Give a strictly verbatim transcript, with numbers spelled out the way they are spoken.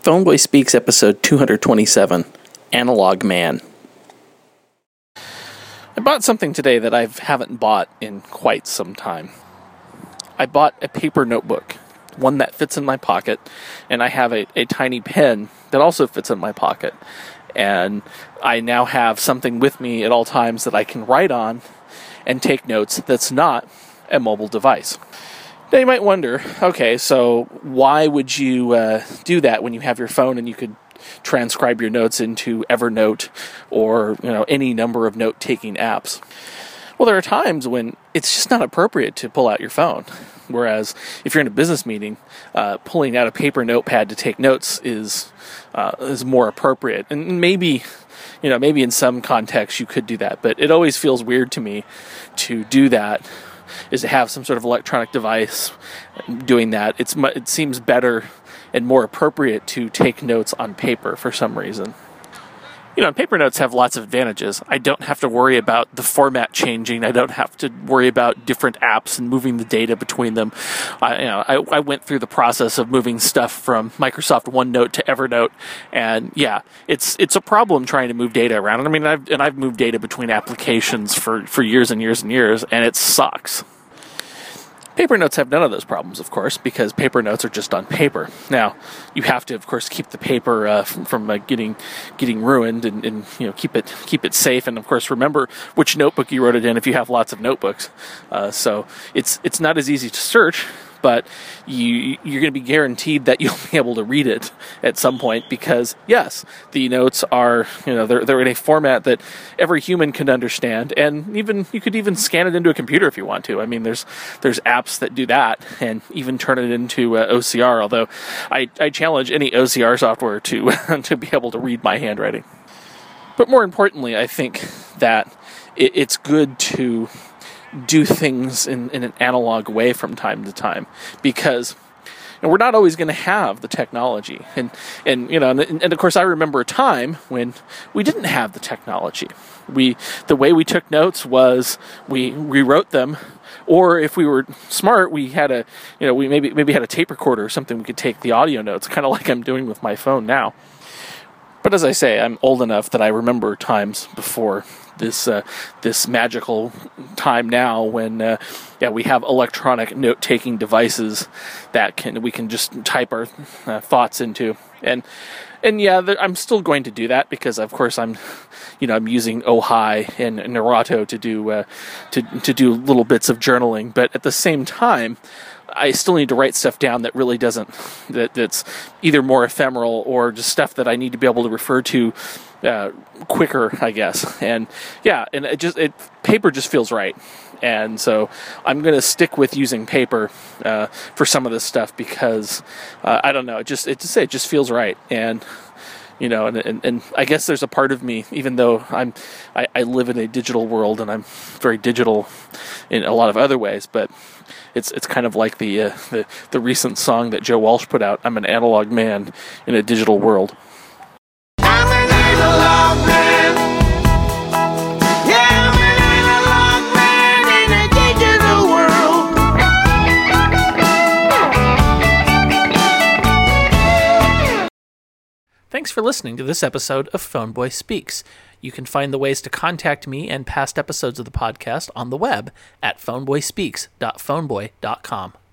Phoneboy Speaks, episode two twenty-seven, Analog Man. I bought something today that I haven't bought in quite some time. I bought a paper notebook, one that fits in my pocket, and I have a, a tiny pen that also fits in my pocket. And I now have something with me at all times that I can write on and take notes that's not a mobile device. Now you might wonder, okay, so why would you uh, do that when you have your phone and you could transcribe your notes into Evernote or, you know, any number of note-taking apps? Well, there are times when it's just not appropriate to pull out your phone. Whereas if you're in a business meeting, uh, pulling out a paper notepad to take notes is uh, is more appropriate. And maybe, you know, maybe in some contexts you could do that, but it always feels weird to me to do that, is to have some sort of electronic device doing that. It's it seems better and more appropriate to take notes on paper for some reason. You know, paper notes have lots of advantages. I don't have to worry about the format changing. I don't have to worry about different apps and moving the data between them. I, you know, I, I went through the process of moving stuff from Microsoft OneNote to Evernote, and yeah, it's it's a problem trying to move data around. I mean, I've and I've moved data between applications for, for years and years and years, and it sucks. Paper notes have none of those problems, of course, because paper notes are just on paper. Now, you have to, of course, keep the paper uh, from, from uh, getting getting ruined, and, and you know keep it keep it safe. And of course, remember which notebook you wrote it in if you have lots of notebooks. Uh, so it's it's not as easy to search, but you you're going to be guaranteed that you'll be able to read it at some point, because yes, the notes are, you know, they're they're in a format that every human can understand, and even you could even scan it into a computer if you want to. I mean, there's there's apps that do that, and even turn it into uh, O C R. Although I, I challenge any O C R software to to be able to read my handwriting. But more importantly, I think that it, it's good to do things in, in an analog way from time to time, because you know, we're not always going to have the technology. And, and you know, and, and of course I remember a time when we didn't have the technology. We, the way we took notes was we rewrote them, or if we were smart, we had a, you know, we maybe, maybe had a tape recorder or something we could take the audio notes, kind of like I'm doing with my phone now. But as I say, I'm old enough that I remember times before this uh, this magical time now when uh, yeah we have electronic note-taking devices that can we can just type our uh, thoughts into, and and yeah I'm still going to do that, because of course I'm you know I'm using Ojai and Nerato to do uh, to to do little bits of journaling, but at the same time I still need to write stuff down that really doesn't, that that's either more ephemeral or just stuff that I need to be able to refer to uh, quicker, I guess. And yeah, and it just, it, paper just feels right. And so I'm going to stick with using paper uh, for some of this stuff, because uh, I don't know, it just, it just, it just feels right. And you know, and, and and I guess there's a part of me, even though I'm, I, I live in a digital world and I'm very digital in a lot of other ways, but it's it's kind of like the uh, the the recent song that Joe Walsh put out. I'm an analog man in a digital world. I'm an analog man. Yeah, I'm an analog man in a digital world. Thanks for listening to this episode of Phoneboy Speaks. You can find the ways to contact me and past episodes of the podcast on the web at phoneboy speaks dot phoneboy dot com.